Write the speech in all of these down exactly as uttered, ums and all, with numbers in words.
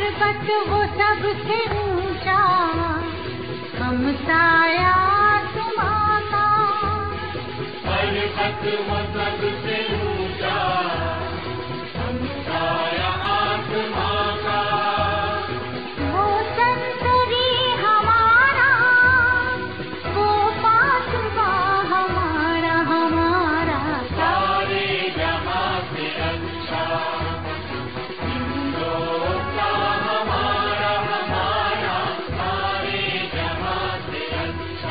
पर्वत वो सबसे ऊंचा, हम साया तुम्हारा। पर्वत वो सबसे ऊंचा, हम साया आसमां का। वो संतरी हमारा, वो पासवा हमारा हमारा। सारे जहां से अच्छा हिंदोस्तां हमारा हमारा, सारे जहां से अच्छा।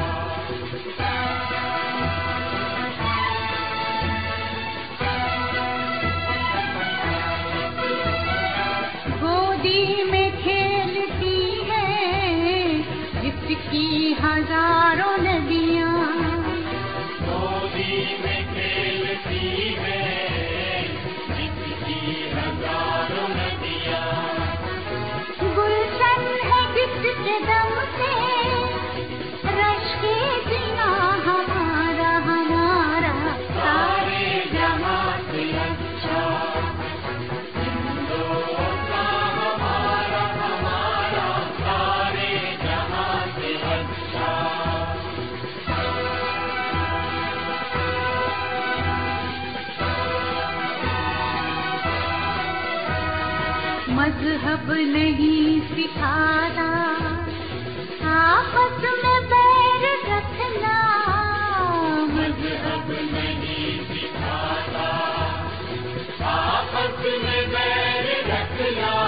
गोदी में खेलती है जिसकी हजारों नदियाँ, गोदी में खेलती है जिसकी हजारों नदियाँ। गुलशन है जिसके दम से रश के जीना हमारा हमारा। सारे जहां से अच्छा हिंदोस्तां हमारा हमारा, सारे जहां से अच्छा। मजहब नहीं सिखाता आपस में बैर रखना, मजहब नहीं सिखाता आपस में बैर रखना।